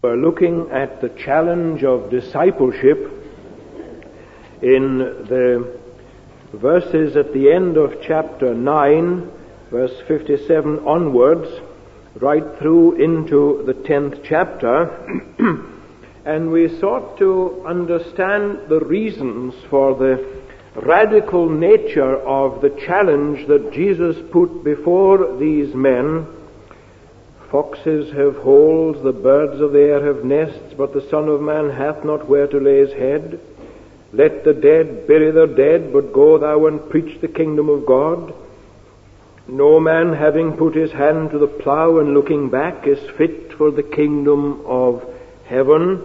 We're looking at the challenge of discipleship in the verses at the end of chapter 9, verse 57 onwards, right through into the 10th chapter. And we sought to understand the reasons for the radical nature of the challenge that Jesus put before these men. Foxes have holes, the birds of the air have nests, but the Son of Man hath not where to lay his head. Let the dead bury their dead, but go thou and preach the kingdom of God. No man having put his hand to the plough and looking back is fit for the kingdom of heaven.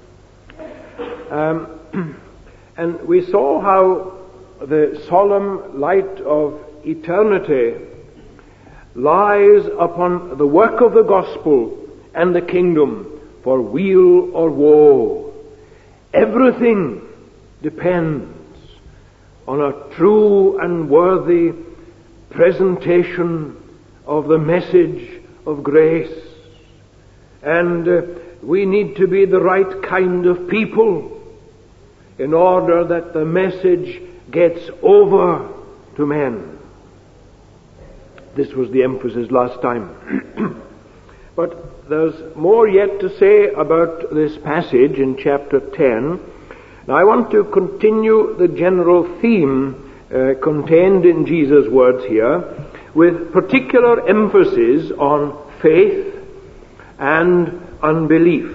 And we saw how the solemn light of eternity lies upon the work of the gospel and the kingdom for weal or woe. Everything depends on a true and worthy presentation of the message of grace. And we need to be the right kind of people in order that the message gets over to men. This was the emphasis last time. But there's more yet to say about this passage in chapter 10. Now I want to continue the general theme contained in Jesus' words here, with particular emphasis on faith and unbelief.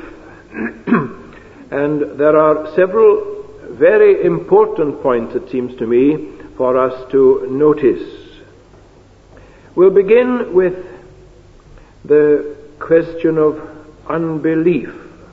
And there are several very important points, it seems to me, for us to notice. We'll begin with the question of unbelief.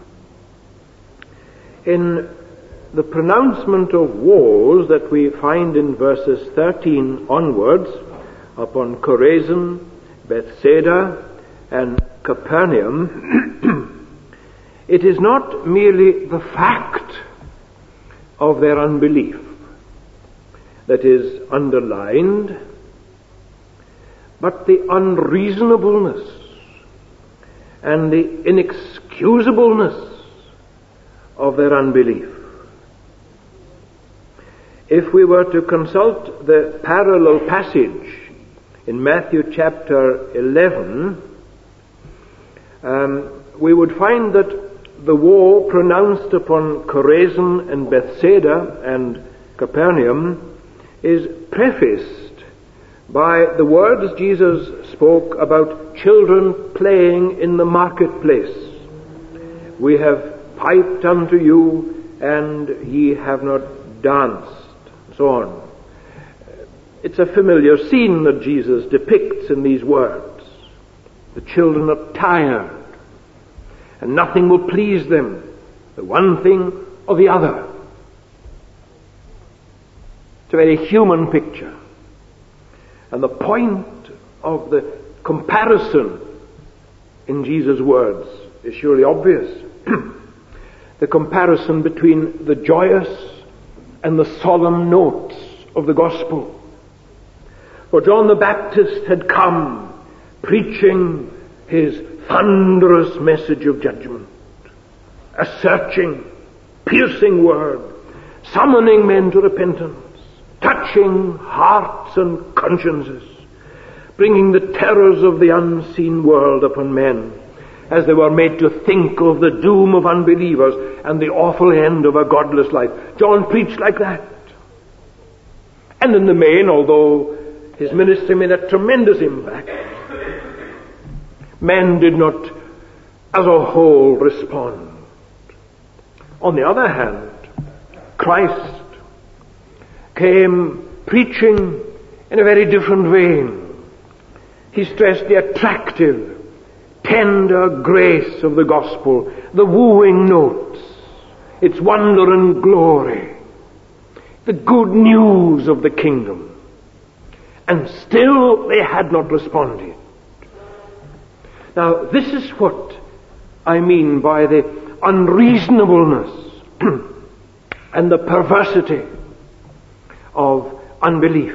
In the pronouncement of woes that we find in verses 13 onwards upon Chorazin, Bethsaida, and Capernaum, it is not merely the fact of their unbelief that is underlined, but the unreasonableness and the inexcusableness of their unbelief. If we were to consult the parallel passage in Matthew chapter 11, we would find that the woe pronounced upon Chorazin and Bethsaida and Capernaum is prefaced by the words Jesus spoke about children playing in the marketplace. We have piped unto you, and ye have not danced. So on. It's a familiar scene that Jesus depicts in these words. The children are tired, and nothing will please them, the one thing or the other. It's a very human picture. And the point of the comparison in Jesus' words is surely obvious. The comparison between the joyous and the solemn notes of the gospel. For John the Baptist had come preaching his thunderous message of judgment, a searching, piercing word, summoning men to repentance, touching hearts and consciences, bringing the terrors of the unseen world upon men as they were made to think of the doom of unbelievers and the awful end of a godless life. John preached like that. And in the main, although his ministry made a tremendous impact, men did not as a whole respond. On the other hand, Christ came preaching in a very different vein. He stressed the attractive, tender grace of the gospel, the wooing notes, its wonder and glory, the good news of the kingdom. And still they had not responded. Now, this is what I mean by the unreasonableness and the perversity of unbelief.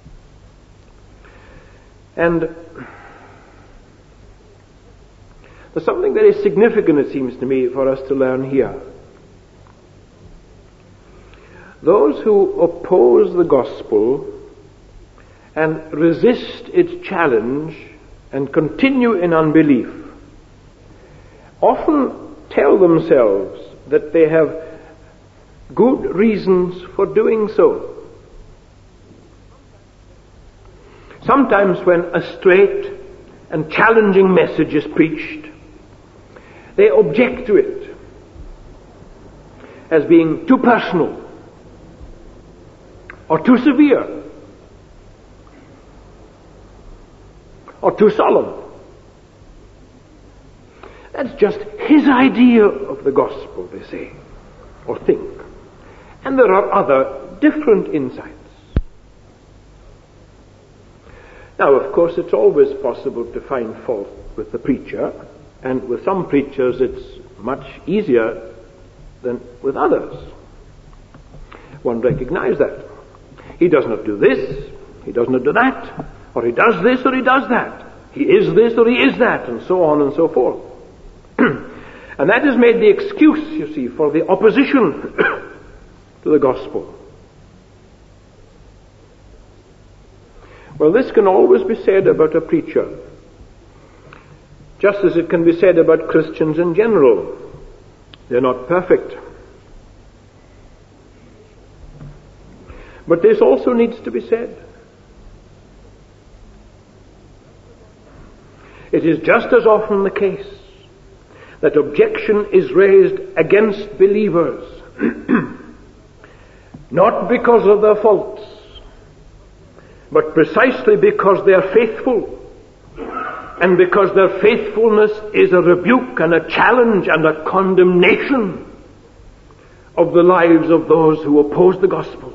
And There's something very significant, it seems to me, for us to learn here. Those who oppose the gospel and resist its challenge and continue in unbelief often tell themselves that they have good reasons for doing so. Sometimes when a straight and challenging message is preached, they object to it as being too personal or too severe or too solemn. That's just his idea of the gospel, they say, or think. And there are other different insights. Now, of course, it's always possible to find fault with the preacher, and with some preachers it's much easier than with others. One recognizes that. He does not do this, he does not do that, or he does this or he does that. He is this or he is that, and so on and so forth. And that is made the excuse, you see, for the opposition to the gospel. Well, this can always be said about a preacher, just as it can be said about Christians in general. They're not perfect. But this also needs to be said. It is just as often the case that objection is raised against believers, not because of their faults, but precisely because they are faithful, and because their faithfulness is a rebuke and a challenge and a condemnation of the lives of those who oppose the gospel.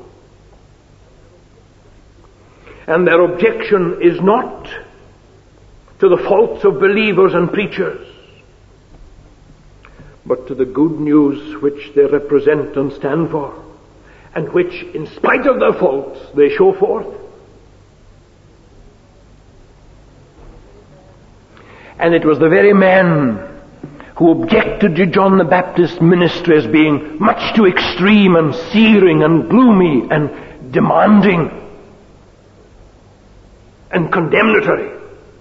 And their objection is not to the faults of believers and preachers, but to the good news which they represent and stand for, and which, in spite of their faults, they show forth. And it was the very men who objected to John the Baptist's ministry as being much too extreme and searing and gloomy and demanding and condemnatory.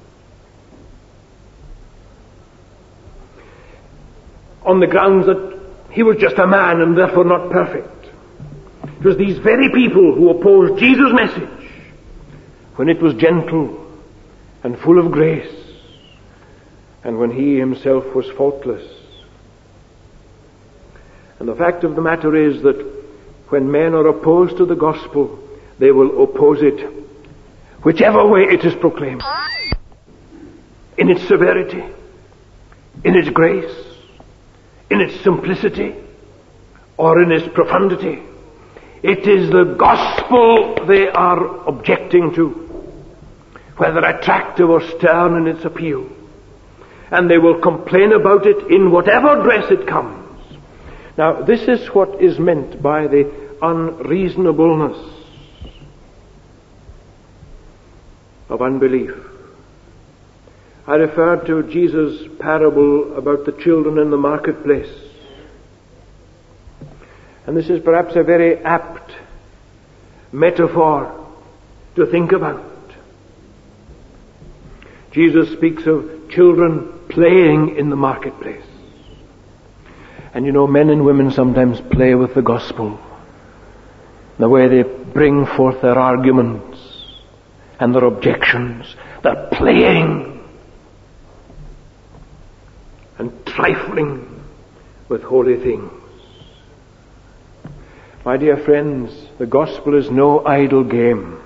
On the grounds that he was just a man and therefore not perfect. It was these very people who opposed Jesus' message when it was gentle and full of grace, and when he himself was faultless. And the fact of the matter is that when men are opposed to the gospel, they will oppose it whichever way it is proclaimed. In its severity, in its grace, in its simplicity, or in its profundity. It is the gospel they are objecting to, whether attractive or stern in its appeal. And they will complain about it in whatever dress it comes. Now, this is what is meant by the unreasonableness of unbelief. I referred to Jesus' parable about the children in the marketplace. And this is perhaps a very apt metaphor to think about. Jesus speaks of children playing in the marketplace. And you know, men and women sometimes play with the gospel. The way they bring forth their arguments and their objections. They're playing and trifling with holy things. My dear friends, the gospel is no idle game.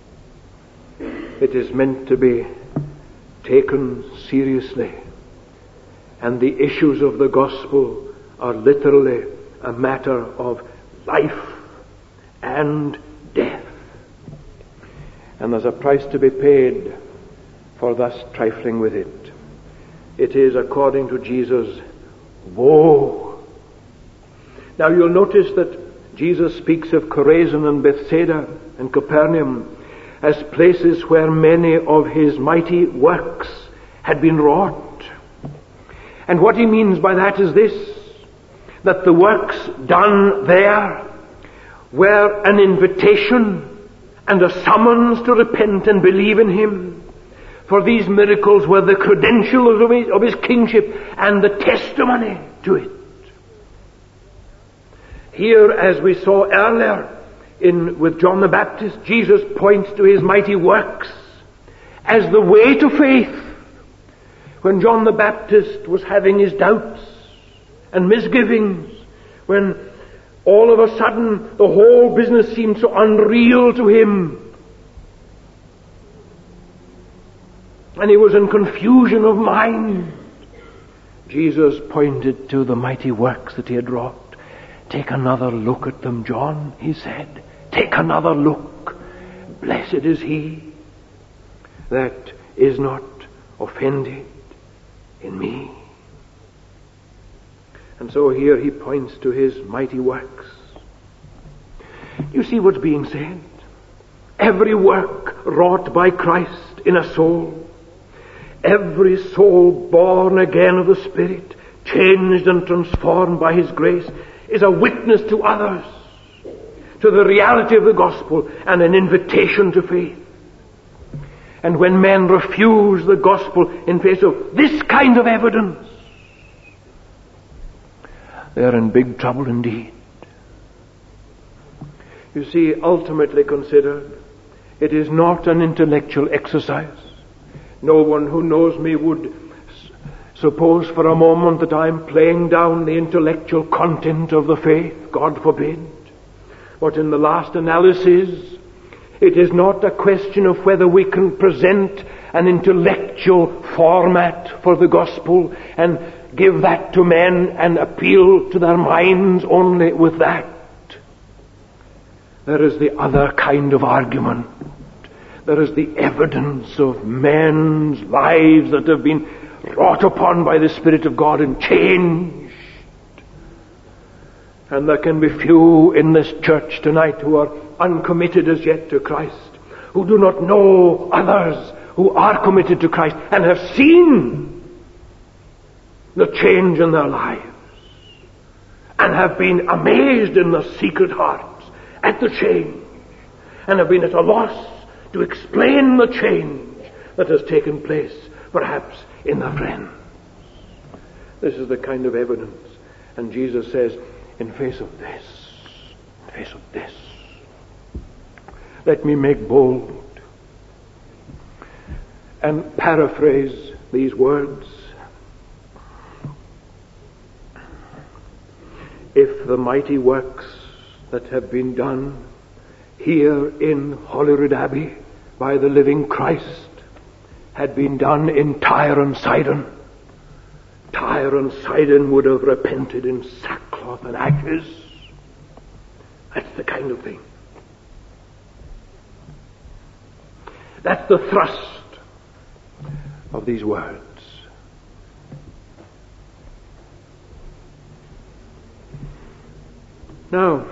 It is meant to be taken seriously. And the issues of the gospel are literally a matter of life and death. And there's a price to be paid for thus trifling with it. It is, according to Jesus, woe. Now you'll notice that Jesus speaks of Chorazin and Bethsaida and Capernaum as places where many of his mighty works had been wrought. And what he means by that is this, that the works done there were an invitation and a summons to repent and believe in him. For these miracles were the credentials of his kingship and the testimony to it. Here, as we saw earlier with John the Baptist, Jesus points to his mighty works as the way to faith. When John the Baptist was having his doubts and misgivings, when all of a sudden the whole business seemed so unreal to him, and he was in confusion of mind, Jesus pointed to the mighty works that he had wrought. Take another look at them, John, he said. Take another look. Blessed is he that is not offended in me. And so here he points to his mighty works. You see what's being said? Every work wrought by Christ in a soul, every soul born again of the Spirit, changed and transformed by his grace, is a witness to others, to the reality of the gospel and an invitation to faith. And when men refuse the gospel in face of this kind of evidence, they are in big trouble indeed. You see, ultimately considered, it is not an intellectual exercise. No one who knows me would suppose for a moment that I'm playing down the intellectual content of the faith. God forbid. But in the last analysis, it is not a question of whether we can present an intellectual format for the gospel and give that to men and appeal to their minds only with that. There is the other kind of argument. There is the evidence of men's lives that have been wrought upon by the Spirit of God and changed. And there can be few in this church tonight who are uncommitted as yet to Christ, who do not know others who are committed to Christ and have seen the change in their lives and have been amazed in their secret hearts at the change and have been at a loss to explain the change that has taken place, perhaps in their friends. This is the kind of evidence. And Jesus says, in face of this, let me make bold and paraphrase these words. If the mighty works that have been done here in Holyrood Abbey by the living Christ had been done in Tyre and Sidon, Tyre and Sidon would have repented in sackcloth and ashes. That's the kind of thing. That's the thrust of these words. Now,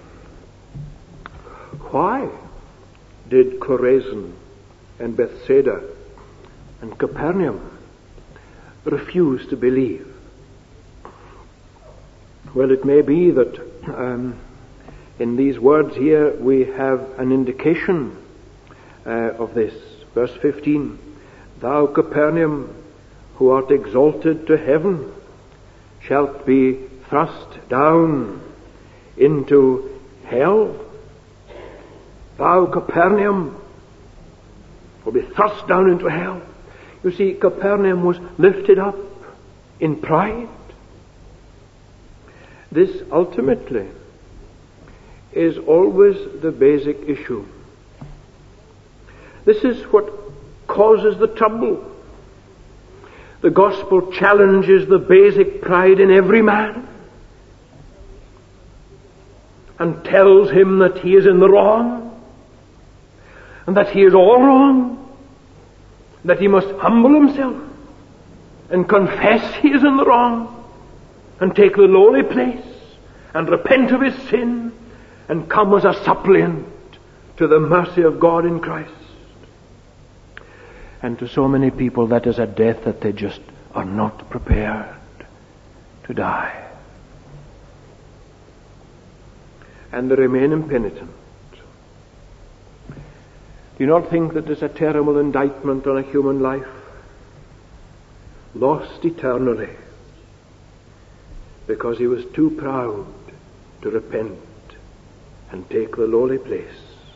why did Chorazin and Bethsaida and Capernaum refuse to believe? Well, it may be that in these words here we have an indication of this. Verse 15, Thou, Capernaum, who art exalted to heaven, shalt be thrust down into hell. Thou, Capernaum, will be thrust down into hell. You see, Capernaum was lifted up in pride. This ultimately is always the basic issue. This is what causes the trouble. The gospel challenges the basic pride in every man and tells him that he is in the wrong and that he is all wrong, that he must humble himself and confess he is in the wrong and take the lowly place and repent of his sin and come as a suppliant to the mercy of God in Christ. And to so many people that is a death that they just are not prepared to die. And they remain impenitent. Do you not think that is a terrible indictment on a human life? Lost eternally because he was too proud to repent and take the lowly place.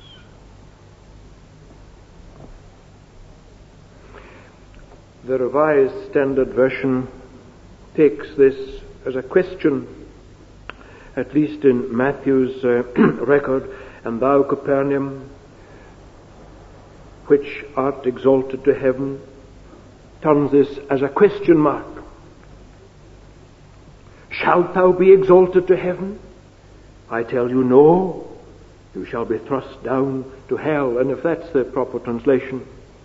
The Revised Standard Version takes this as a question, at least in Matthew's record, and thou, Capernaum, which art exalted to heaven, turns this as a question mark. Shalt thou be exalted to heaven? I tell you, no. You shall be thrust down to hell. And if that's the proper translation,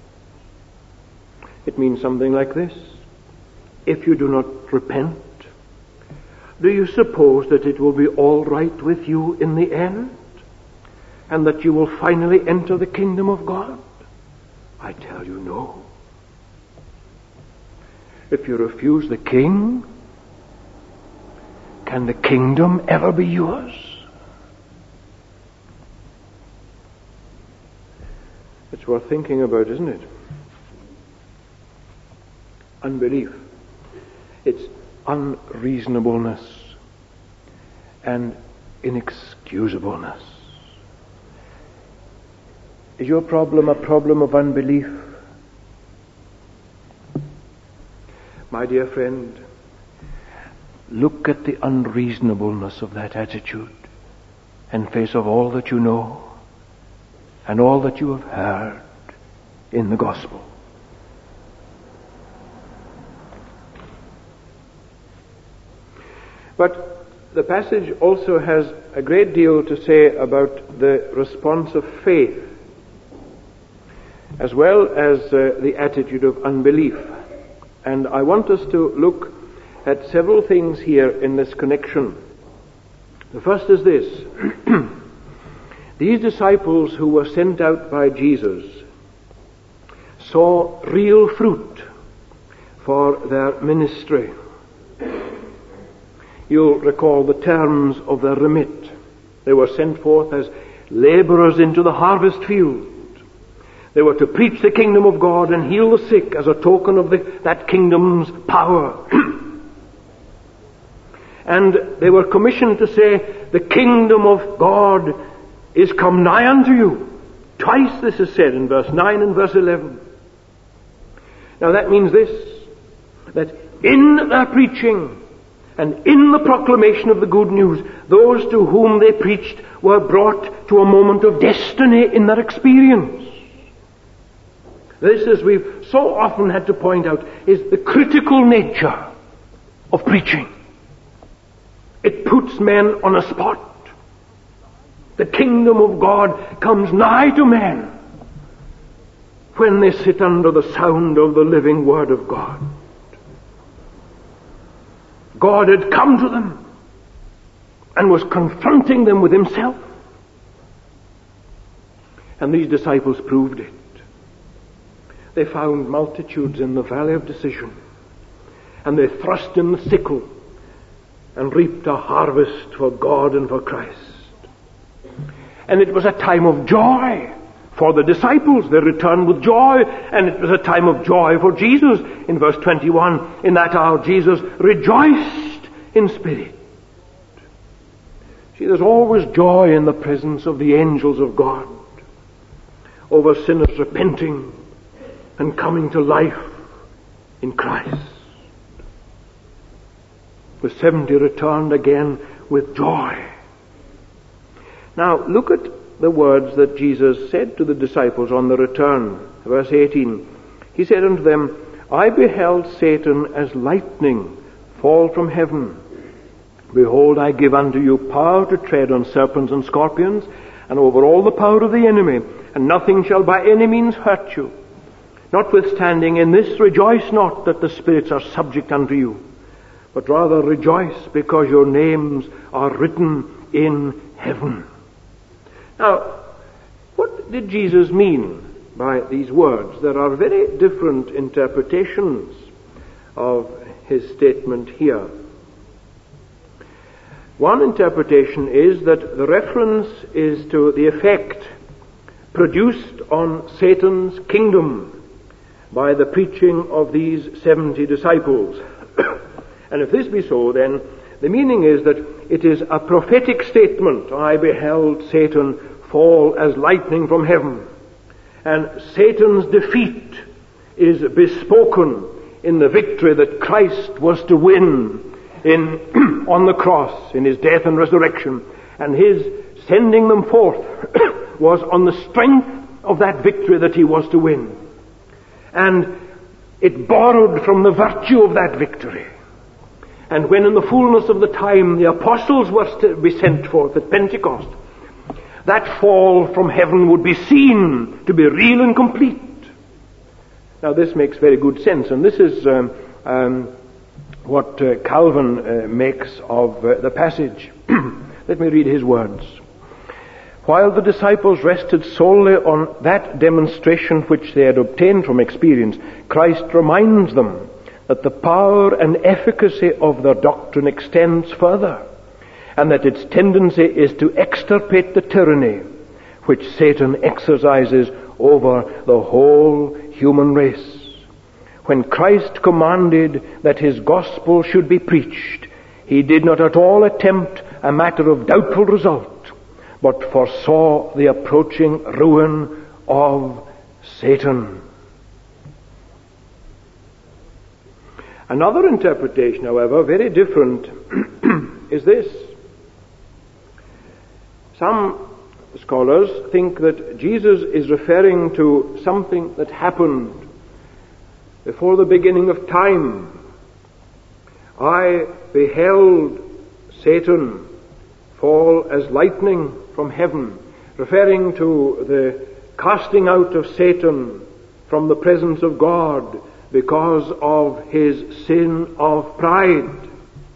it means something like this. If you do not repent, do you suppose that it will be all right with you in the end? And that you will finally enter the kingdom of God? I tell you, no. If you refuse the king, can the kingdom ever be yours? It's worth thinking about, isn't it? Unbelief. It's unreasonableness and inexcusableness. Is your problem a problem of unbelief? My dear friend, look at the unreasonableness of that attitude in face of all that you know and all that you have heard in the gospel. But the passage also has a great deal to say about the response of faith, as well as the attitude of unbelief. And I want us to look at several things here in this connection. The first is this. These disciples who were sent out by Jesus saw real fruit for their ministry. You'll recall the terms of their remit. They were sent forth as laborers into the harvest field. They were to preach the kingdom of God and heal the sick as a token of that kingdom's power. And they were commissioned to say, the kingdom of God is come nigh unto you. Twice this is said in verse 9 and verse 11. Now that means this, that in their preaching and in the proclamation of the good news, those to whom they preached were brought to a moment of destiny in their experience. This, as we've so often had to point out, is the critical nature of preaching. It puts men on a spot. The kingdom of God comes nigh to men when they sit under the sound of the living word of God. God had come to them and was confronting them with himself. And these disciples proved it. They found multitudes in the valley of decision, and they thrust in the sickle and reaped a harvest for God and for Christ. And it was a time of joy for the disciples. They returned with joy, and it was a time of joy for Jesus. In verse 21, in that hour Jesus rejoiced in spirit. See, there's always joy in the presence of the angels of God over sinners repenting and coming to life in Christ. The 70 returned again with joy. Now, look at the words that Jesus said to the disciples on the return. Verse 18. He said unto them, I beheld Satan as lightning fall from heaven. Behold, I give unto you power to tread on serpents and scorpions, and over all the power of the enemy, and nothing shall by any means hurt you. Notwithstanding, in this rejoice not that the spirits are subject unto you, but rather rejoice because your names are written in heaven. Now, what did Jesus mean by these words? There are very different interpretations of his statement here. One interpretation is that the reference is to the effect produced on Satan's kingdom by the preaching of these 70 disciples. And if this be so, then the meaning is that it is a prophetic statement. I beheld Satan fall as lightning from heaven. And Satan's defeat is bespoken in the victory that Christ was to win on the cross, in his death and resurrection. And his sending them forth was on the strength of that victory that he was to win. And it borrowed from the virtue of that victory. And when in the fullness of the time the apostles were to be sent forth at Pentecost, that fall from heaven would be seen to be real and complete. Now this makes very good sense, and this is what Calvin makes of the passage. Let me read his words. While the disciples rested solely on that demonstration which they had obtained from experience, Christ reminds them that the power and efficacy of their doctrine extends further, and that its tendency is to extirpate the tyranny which Satan exercises over the whole human race. When Christ commanded that his gospel should be preached, he did not at all attempt a matter of doubtful result, but foresaw the approaching ruin of Satan. Another interpretation, however, very different, is this. Some scholars think that Jesus is referring to something that happened before the beginning of time. I beheld Satan fall as lightning from heaven, referring to the casting out of Satan from the presence of God because of his sin of pride.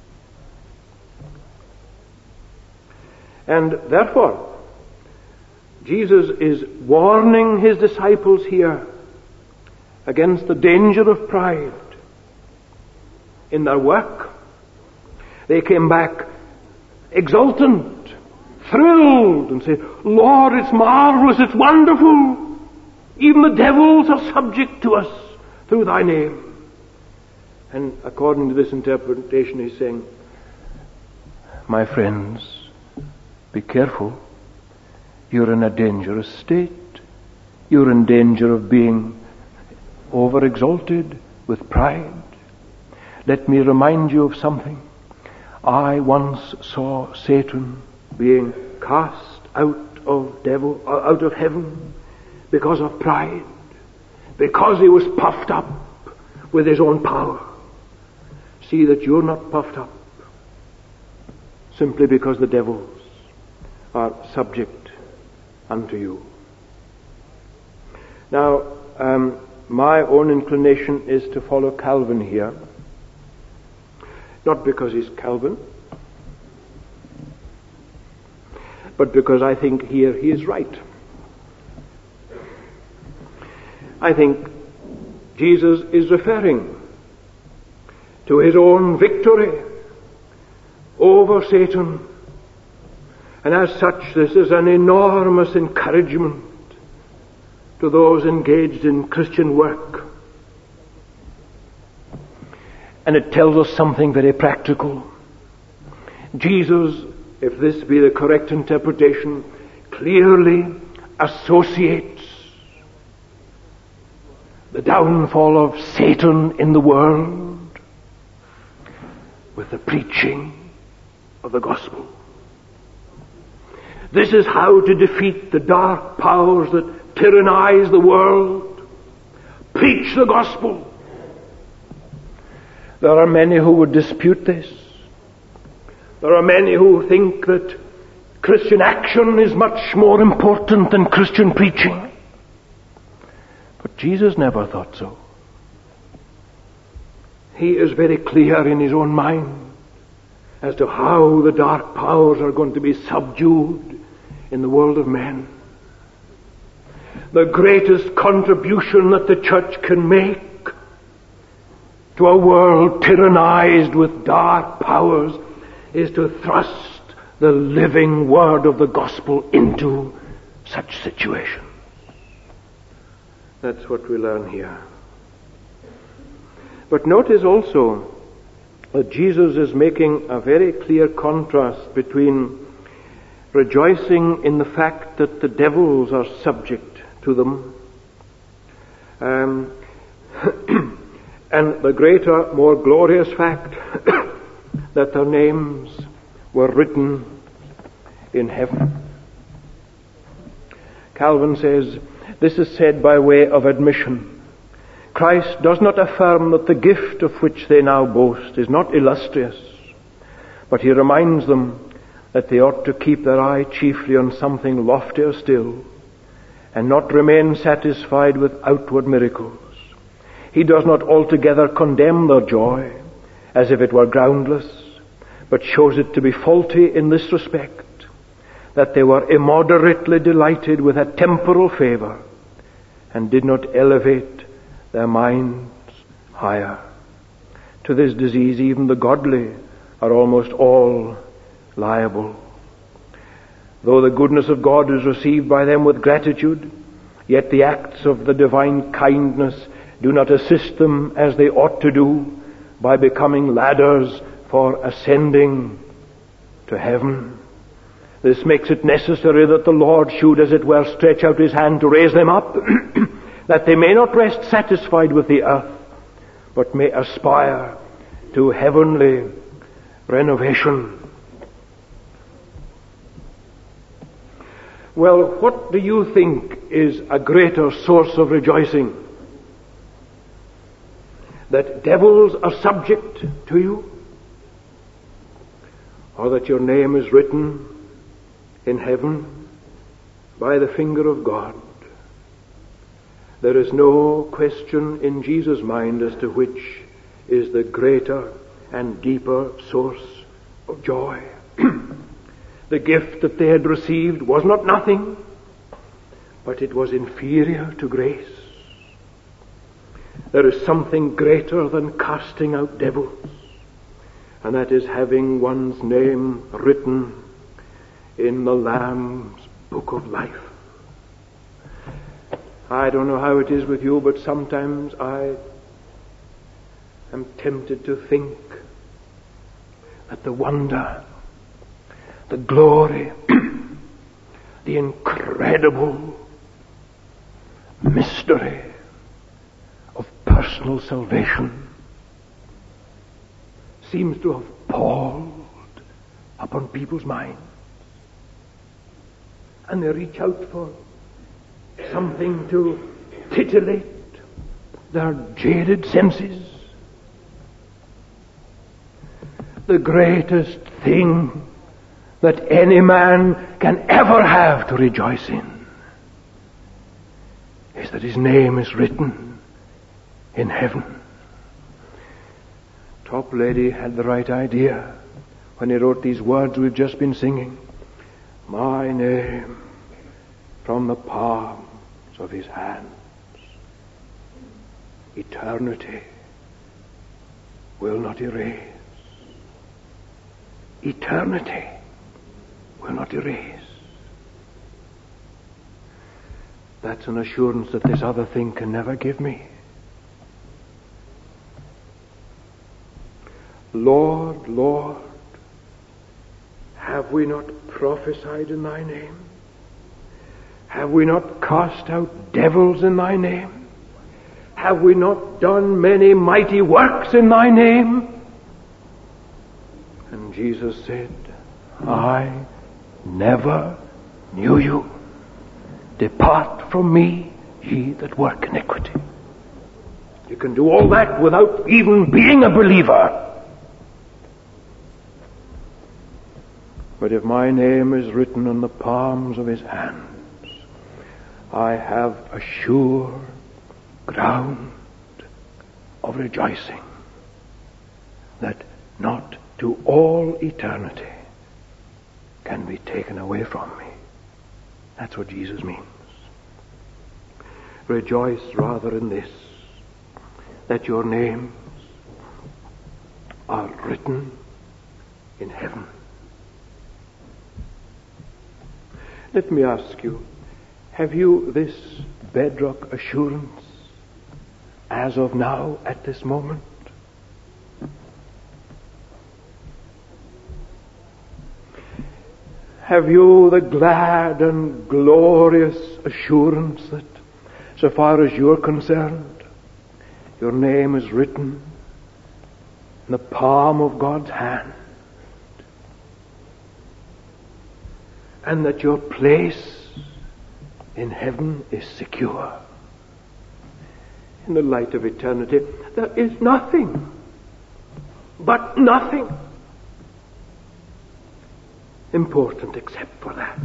And therefore, Jesus is warning his disciples here against the danger of pride in their work. They came back exultant, thrilled, and said, Lord, it's marvelous, it's wonderful. Even the devils are subject to us through thy name. And according to this interpretation, he's saying, my friends, be careful. You're in a dangerous state. You're in danger of being overexalted with pride. Let me remind you of something. I once saw Satan being cast out of heaven because of pride, because he was puffed up with his own power. See that you're not puffed up simply because the devils are subject unto you. Now, my own inclination is to follow Calvin here, not because he's Calvin, but because I think here he is right. I think Jesus is referring to his own victory over Satan, and as such this is an enormous encouragement to those engaged in Christian work. And it tells us something very practical. Jesus, if this be the correct interpretation, clearly associates the downfall of Satan in the world with the preaching of the gospel. This is how to defeat the dark powers that tyrannize the world. Preach the gospel. There are many who would dispute this. There are many who think that Christian action is much more important than Christian preaching. But Jesus never thought so. He is very clear in his own mind as to how the dark powers are going to be subdued in the world of men. The greatest contribution that the church can make to a world tyrannized with dark powers is to thrust the living word of the gospel into such situations. That's what we learn here. But notice also that Jesus is making a very clear contrast between rejoicing in the fact that the devils are subject to them and the greater, more glorious fact that their names were written in heaven. Calvin says, this is said by way of admission. Christ does not affirm that the gift of which they now boast is not illustrious, but he reminds them that they ought to keep their eye chiefly on something loftier still, and not remain satisfied with outward miracles. He does not altogether condemn their joy, as if it were groundless, but shows it to be faulty in this respect, that they were immoderately delighted with a temporal favor, and did not elevate their minds higher. To this disease even the godly are almost all liable. Though the goodness of God is received by them with gratitude, yet the acts of the divine kindness do not assist them as they ought to do by becoming ladders for ascending to heaven. This makes it necessary that the Lord should, as it were, stretch out his hand to raise them up, that they may not rest satisfied with the earth, but may aspire to heavenly renovation. Well, what do you think is a greater source of rejoicing? That devils are subject to you? Or that your name is written in heaven by the finger of God? There is no question in Jesus' mind as to which is the greater and deeper source of joy. The gift that they had received was not nothing, but it was inferior to grace. There is something greater than casting out devils, and that is having one's name written in the Lamb's book of life. I don't know how it is with you, but sometimes I am tempted to think that the wonder, the glory, the incredible mystery of personal salvation seems to have palled upon people's minds. And they reach out for something to titillate their jaded senses. The greatest thing that any man can ever have to rejoice in is that his name is written in heaven. Toplady had the right idea when he wrote these words we've just been singing. My name from the palms of his hands. Eternity will not erase. Eternity will not erase. That's an assurance that this other thing can never give me. Lord, Lord, have we not prophesied in thy name? Have we not cast out devils in thy name? Have we not done many mighty works in thy name? And Jesus said, I never knew you. Depart from me, ye that work iniquity. You can do all that without even being a believer. But if my name is written on the palms of his hands, I have a sure ground of rejoicing that not to all eternity can be taken away from me. That's what Jesus means. Rejoice rather in this, that your names are written in heaven. Let me ask you, have you this bedrock assurance as of now, at this moment? Have you the glad and glorious assurance that, so far as you're concerned, your name is written in the palm of God's hand, and that your place in heaven is secure? In the light of eternity, there is nothing, but nothing important except for that.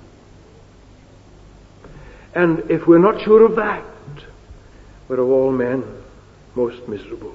And if we're not sure of that, we're of all men most miserable.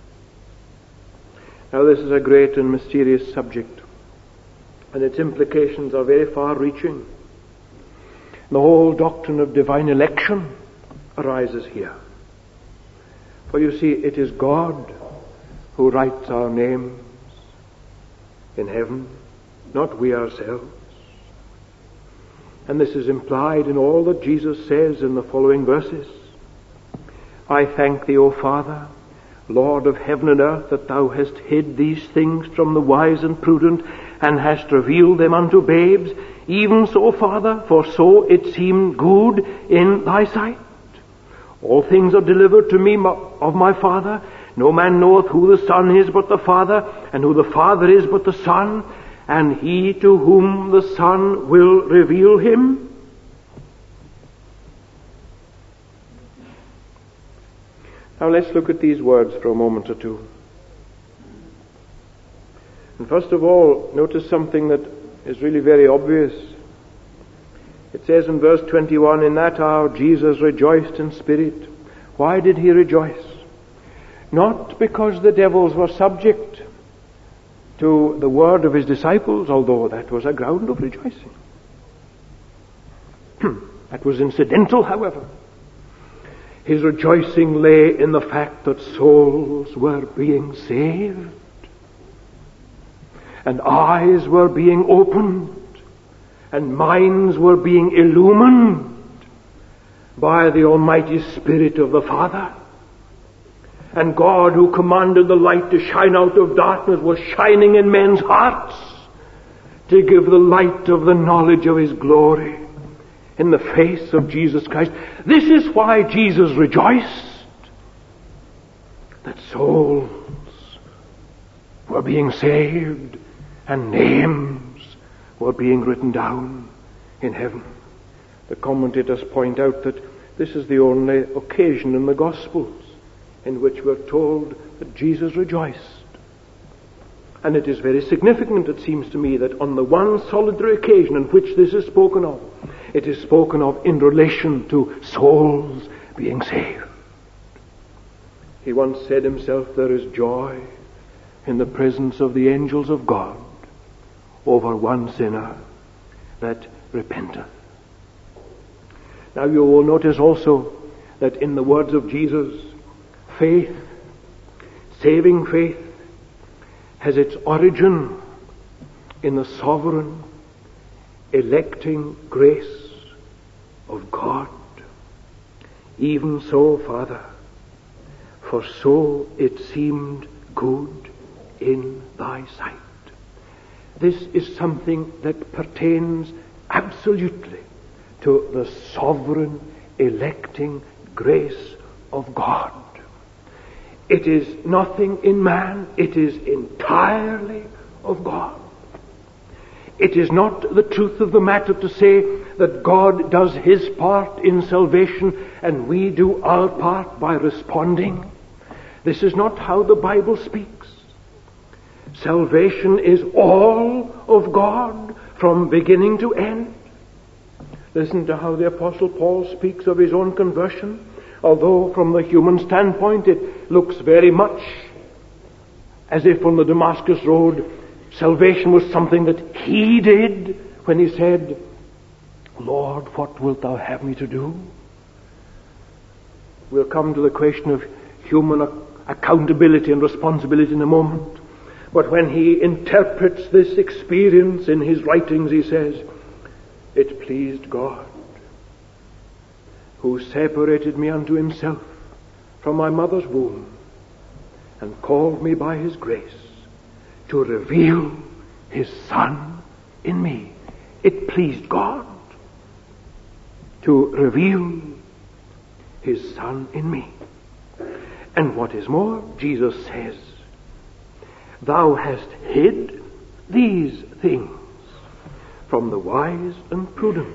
Now, this is a great and mysterious subject, and its implications are very far-reaching. The whole doctrine of divine election arises here. For you see, it is God who writes our names in heaven, not we ourselves. And this is implied in all that Jesus says in the following verses. I thank thee, O Father, Lord of heaven and earth, that thou hast hid these things from the wise and prudent, and hast revealed them unto babes. Even so, Father, for so it seemed good in thy sight. All things are delivered to me of my Father. No man knoweth who the Son is but the Father, and who the Father is but the Son, and he to whom the Son will reveal him. Now let's look at these words for a moment or two. And first of all, notice something that is really very obvious. It says in verse 21, in that hour Jesus rejoiced in spirit. Why did he rejoice? Not because the devils were subject to the word of his disciples, although that was a ground of rejoicing. That was incidental, however. His rejoicing lay in the fact that souls were being saved, and eyes were being opened, and minds were being illumined by the Almighty Spirit of the Father. And God, who commanded the light to shine out of darkness, was shining in men's hearts to give the light of the knowledge of His glory in the face of Jesus Christ. This is why Jesus rejoiced, that souls were being saved and names were being written down in heaven. The commentators point out that this is the only occasion in the Gospels in which we're told that Jesus rejoiced. And it is very significant, it seems to me, that on the one solitary occasion in which this is spoken of, it is spoken of in relation to souls being saved. He once said himself, there is joy in the presence of the angels of God over one sinner that repenteth. Now you will notice also that in the words of Jesus, faith, saving faith, has its origin in the sovereign, electing grace of God. Even so, Father, for so it seemed good in thy sight. This is something that pertains absolutely to the sovereign, electing grace of God. It is nothing in man, it is entirely of God. It is not the truth of the matter to say that God does His part in salvation and we do our part by responding. This is not how the Bible speaks. Salvation is all of God from beginning to end. Listen to how the Apostle Paul speaks of his own conversion. Although from the human standpoint it looks very much as if on the Damascus Road salvation was something that he did when he said, Lord, what wilt thou have me to do? We'll come to the question of human accountability and responsibility in a moment. But when he interprets this experience in his writings, he says, "It pleased God, who separated me unto himself from my mother's womb, and called me by his grace to reveal his Son in me." It pleased God to reveal his Son in me. And what is more, Jesus says, "Thou hast hid these things from the wise and prudent,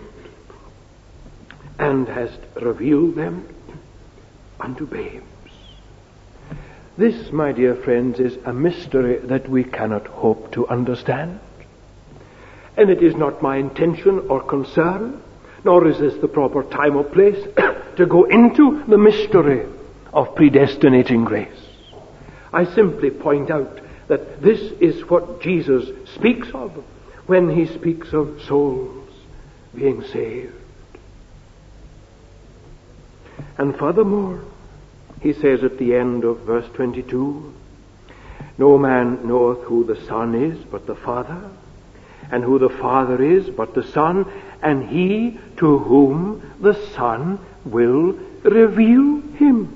and hast revealed them unto babes." This, my dear friends, is a mystery that we cannot hope to understand. And it is not my intention or concern, nor is this the proper time or place to go into the mystery of predestinating grace. I simply point out that this is what Jesus speaks of when he speaks of souls being saved. And furthermore, he says at the end of verse 22, "No man knoweth who the Son is but the Father, and who the Father is but the Son, and he to whom the Son will reveal him."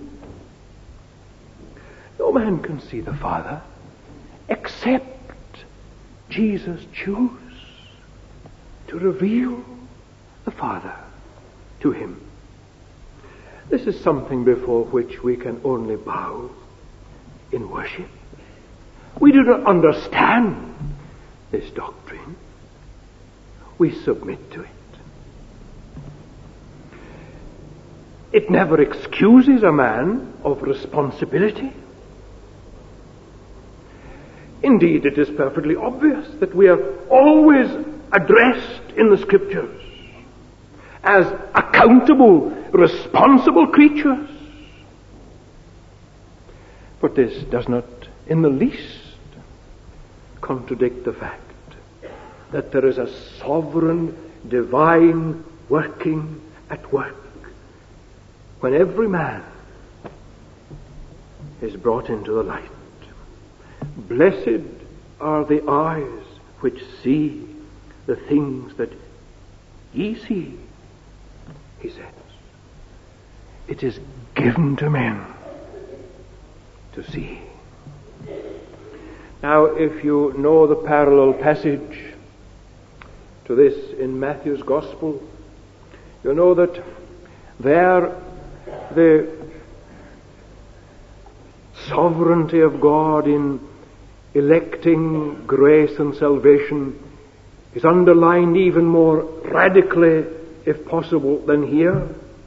No man can see the Father except Jesus choose to reveal the Father to him. This is something before which we can only bow in worship. We do not understand this doctrine. We submit to it. It never excuses a man of responsibility. Indeed, it is perfectly obvious that we are always addressed in the Scriptures as accountable, responsible creatures. But this does not in the least contradict the fact that there is a sovereign, divine working at work when every man is brought into the light. "Blessed are the eyes which see the things that ye see," he says. It is given to men to see. Now, if you know the parallel passage to this in Matthew's Gospel, you know that there the sovereignty of God in electing grace and salvation is underlined even more radically, if possible, than here.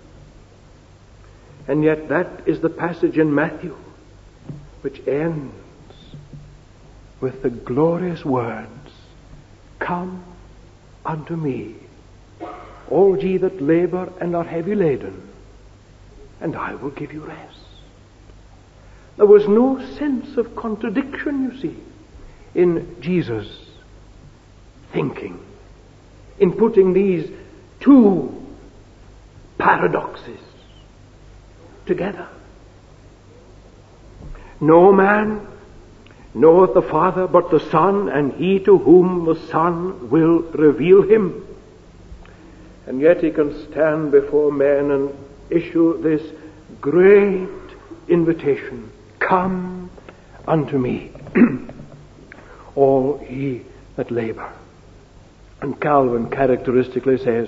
And yet that is the passage in Matthew which ends with the glorious words, "Come unto me, all ye that labor and are heavy laden, and I will give you rest." There was no sense of contradiction, you see, in Jesus' thinking, in putting these two paradoxes together. No man knoweth the Father but the Son, and he to whom the Son will reveal him. And yet he can stand before men and issue this great invitation, "Come unto me, all ye that labor." And Calvin characteristically says,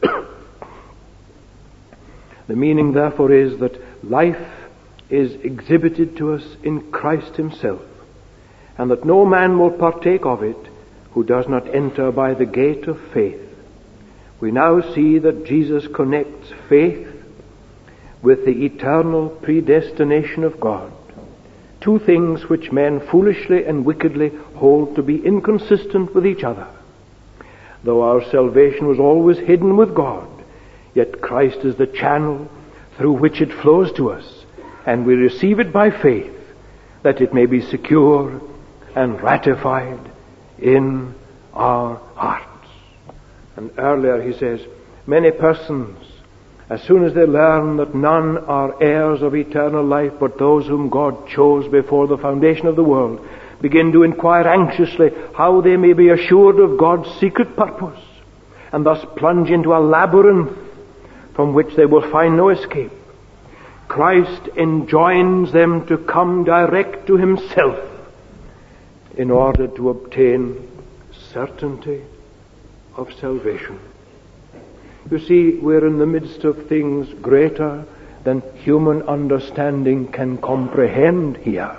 "The meaning therefore is that life is exhibited to us in Christ himself, and that no man will partake of it who does not enter by the gate of faith." We now see that Jesus connects faith with the eternal predestination of God, two things which men foolishly and wickedly hold to be inconsistent with each other. Though our salvation was always hidden with God, yet Christ is the channel through which it flows to us, and we receive it by faith, that it may be secure and ratified in our hearts. And earlier he says, many persons, as soon as they learn that none are heirs of eternal life but those whom God chose before the foundation of the world, begin to inquire anxiously how they may be assured of God's secret purpose, and thus plunge into a labyrinth from which they will find no escape, Christ enjoins them to come direct to himself in order to obtain certainty of salvation. You see, we're in the midst of things greater than human understanding can comprehend here.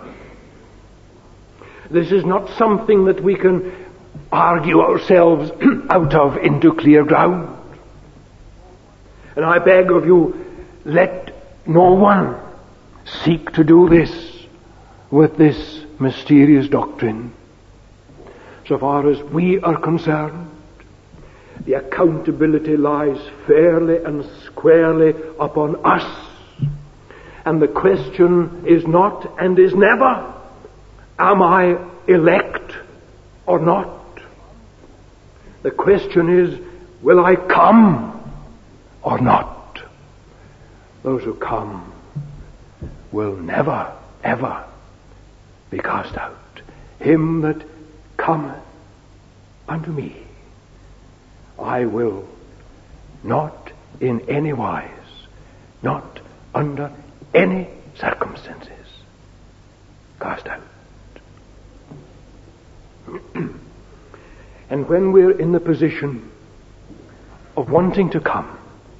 This is not something that we can argue ourselves out of into clear ground. And I beg of you, let no one seek to do this with this mysterious doctrine. So far as we are concerned, the accountability lies fairly and squarely upon us. And the question is not and is never, am I elect or not? The question is, will I come or not? Those who come will never, ever be cast out. Him that cometh unto me, I will not in any wise, not under any circumstances, cast out. And when we're in the position of wanting to come,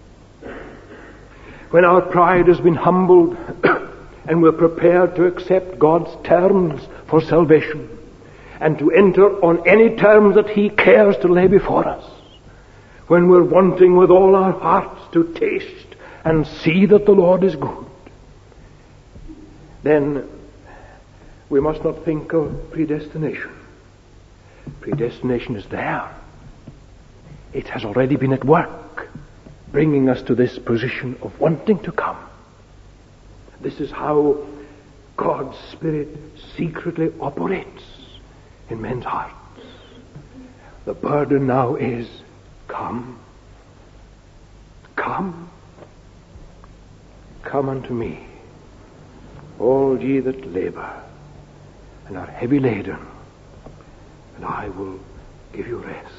when our pride has been humbled and we're prepared to accept God's terms for salvation and to enter on any terms that he cares to lay before us, when we're wanting with all our hearts to taste and see that the Lord is good, then we must not think of predestination. Predestination is there. It has already been at work, bringing us to this position of wanting to come. This is how God's Spirit secretly operates in men's hearts. The burden now is, come. Come. Come unto me, all ye that labor and are heavy laden, and I will give you rest.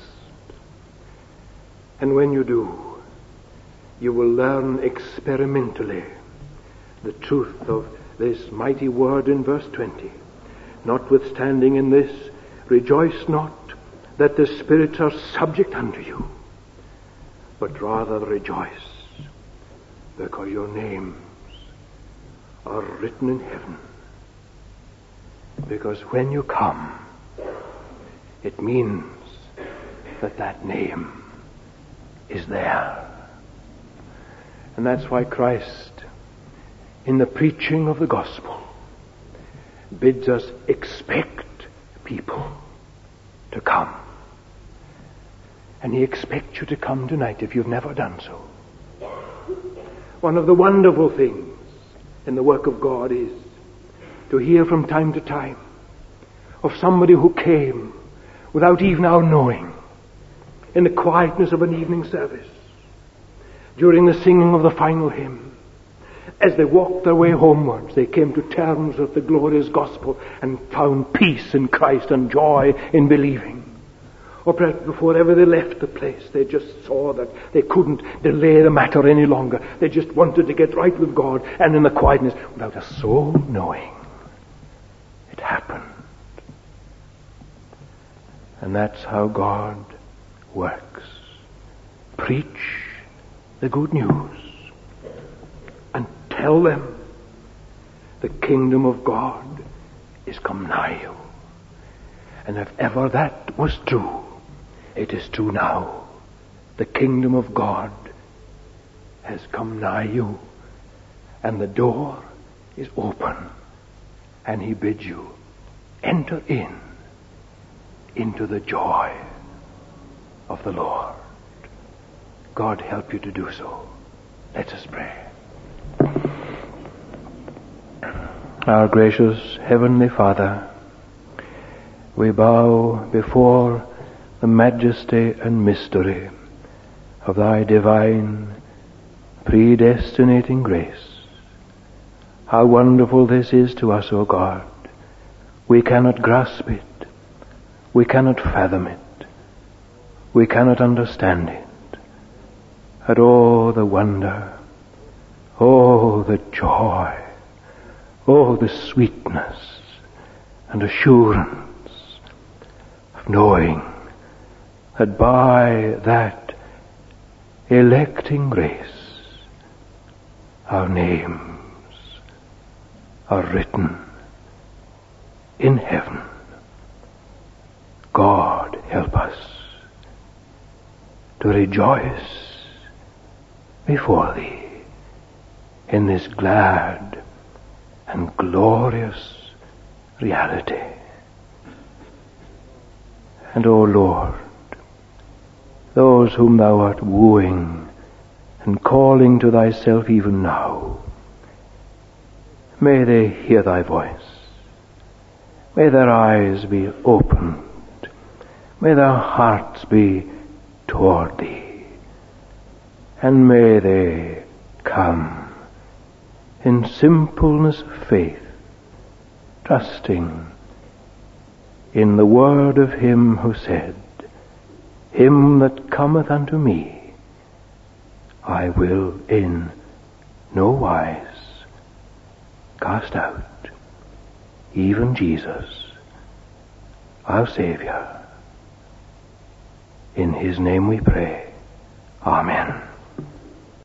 And when you do, you will learn experimentally the truth of this mighty word in verse 20. Notwithstanding in this, rejoice not that the spirits are subject unto you, but rather rejoice because your names are written in heaven. Because when you come, it means that that name is there. And that's why Christ, in the preaching of the gospel, bids us expect people to come. And he expects you to come tonight if you've never done so. One of the wonderful things in the work of God is to hear from time to time of somebody who came without even our knowing, in the quietness of an evening service, during the singing of the final hymn. As they walked their way homewards, they came to terms with the glorious gospel and found peace in Christ and joy in believing. Or perhaps before ever they left the place, they just saw that they couldn't delay the matter any longer. They just wanted to get right with God, and in the quietness, without a soul knowing, it happened. And that's how God works. Preach the good news and tell them the kingdom of God is come nigh you. And if ever that was true, it is true now. The kingdom of God has come nigh you, and the door is open, and he bids you enter into the joy of the Lord. God help you to do so. Let us pray. Our gracious Heavenly Father, we bow before the majesty and mystery of thy divine predestinating grace. How wonderful this is to us, O God. We cannot grasp it. We cannot fathom it. We cannot understand it. And oh, the wonder, oh, the joy, oh, the sweetness and assurance of knowing that by that electing grace our names are written in heaven. God help us to rejoice before Thee in this glad and glorious reality. And, O Lord, those whom Thou art wooing and calling to Thyself even now, may they hear Thy voice. May their eyes be opened. May their hearts be toward Thee. And may they come in simpleness of faith, trusting in the word of Him who said, Him that cometh unto me, I will in no wise cast out, even Jesus, our Savior. In His name we pray. Amen.